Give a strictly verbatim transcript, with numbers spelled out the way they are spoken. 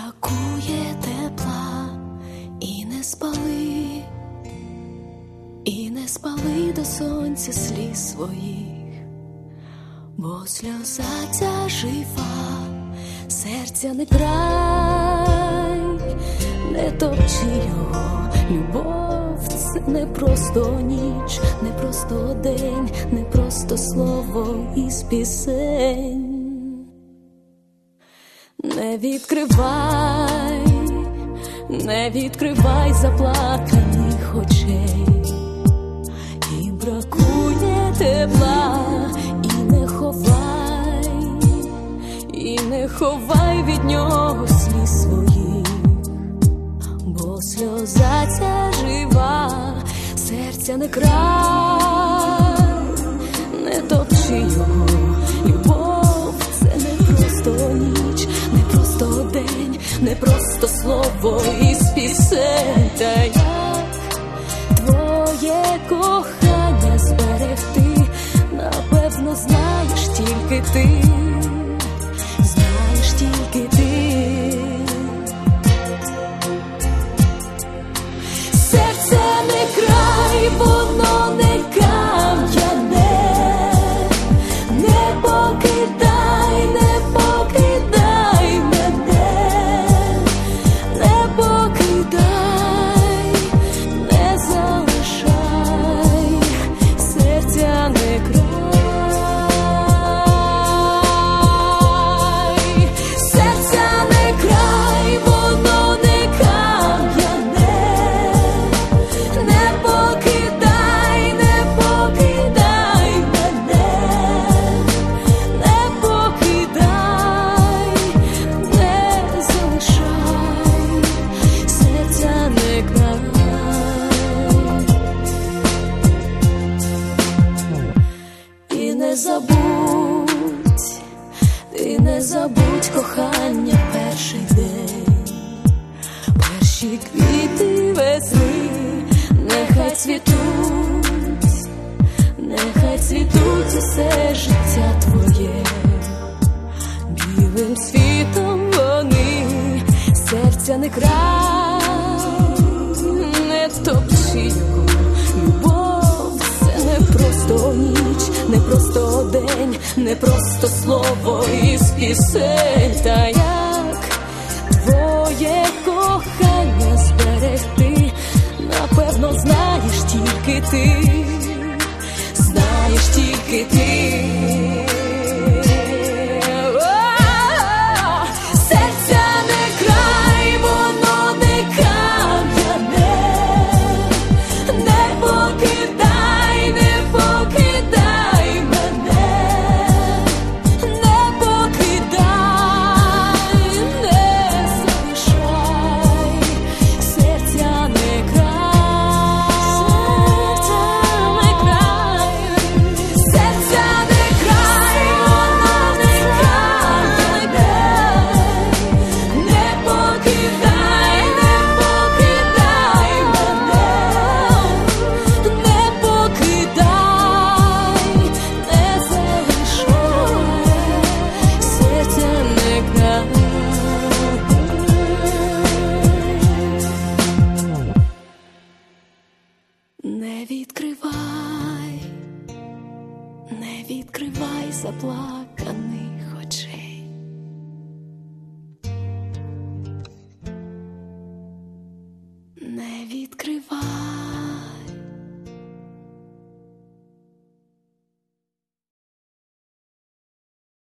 бракує тепла, і не спали, і не спали до сонця сліз своїх, бо сльоза ця жива, серця не край, не топчи його, любов це не просто ніч, не просто день, не просто слово із пісень. Не відкривай, не відкривай заплаканих очей, і бракує тепла, і не ховай, і не ховай від нього сліз своїх, бо сльоза ця жива, серця не край, не топчи його, любов це не просто ніч, не просто день, не просто слово із пісень. Та як твоє кохання зберегти, напевно знаєш тільки ти, знаєш тільки ти. Серце не край, воно не кам'яне, не покидай, не покидай мене, не покидай, не залишай, серця не край, серця не край, воно не кам'яне, не покидай, не покидай мене, не покидай, не залишай, серця не край. І не забудь, ти не забудь кохання перший день, перші квіти весни, нехай цвітуть, нехай цвітуть усе життя твоє, білим світом вони, серця не край, не топчи його, любов це не просто ніч, не просто день, не просто слово із пісень. Та як твоє кохання зберегти, напевно знаєш тільки ти, знаєш тільки ти. О, серця не край, воно не кам'яне, не покидай, не покидай мене, не покидай, не залишай, серця не край, серця не край, воно не кам'яне, не покидай, не покидай мене, не покидай, не залишай, серця не край. Не відкривай, не відкривай заплаканих